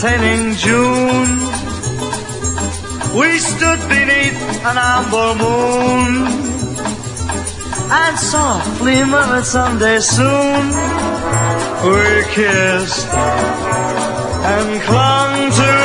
containing June. We stood beneath an amber moon and softly murmured someday soon. We kissed and clung to